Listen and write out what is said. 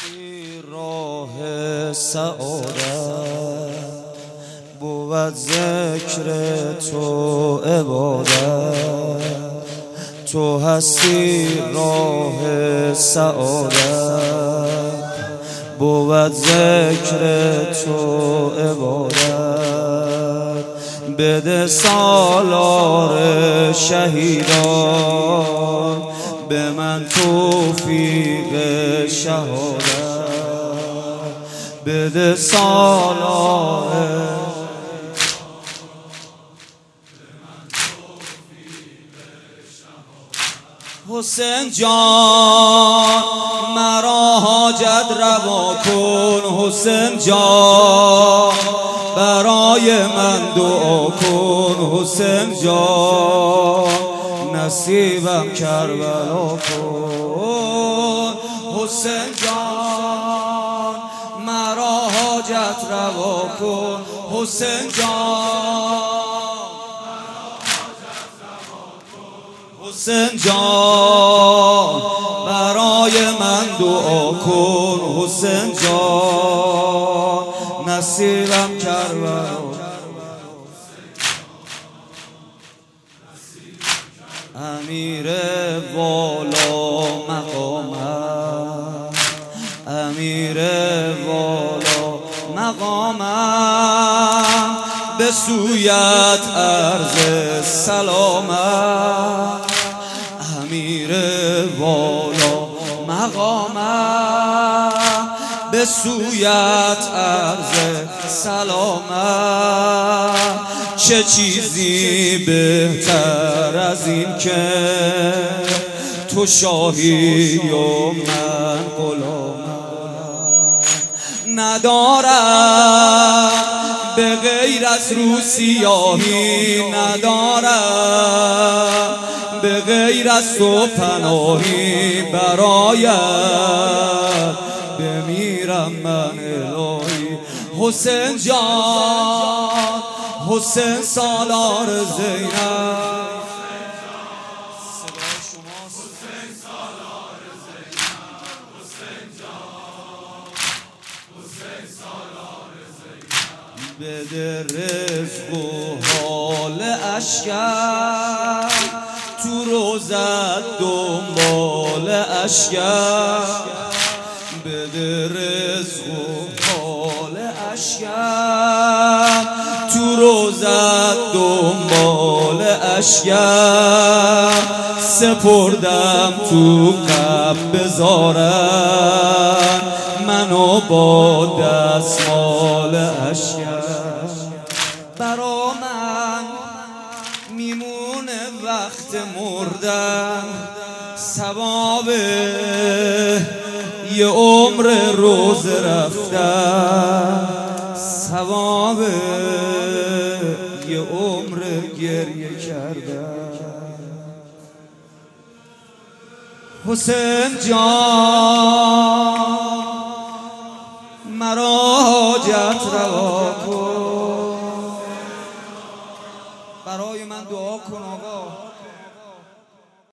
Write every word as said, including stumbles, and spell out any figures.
مسیر راه سعادت بود ذکر تو عبادت، تو هستی راه سعادت بود ذکر تو عبادت. بده سالار شهیدان به من توفیق شهادت، بده سالار حسین جان مرا حاجت روا کن، حسین جان برای من دعا کن، حسین جان نصیبم کربلا کن، حسین جان مرا حاجت روا کن، حسین جان حسین جان برای من دعا کن، حسین جان نصیبم کربلا. امیر والا مقامم، امیر والا مقامم، به سویت عرض سلامم، امیر والا مقامم، به سویت عرض سلامم. چه چیزی بهتر از این که تو شاهی و من غلامم، ندارم به غیر از رو سیاهی، ندارم به غیر از تو پناهی، برایت بمیرم من الهی. حسین جان حسین سالار زینب، بده رزق و حال اشکر، تو روزت دنبال اشکر، بده رزق و حال اشکر، تو روزت دنبال اشکر، سپردم تو قب بذارن منو با دستمال اشکر. برا من میمونه وقت مردن ثواب یه عمر روز رفتن، ثواب یه عمر گریه کردن. حسین جان مرا حاجت روا کن، برای من دعا کن آقا.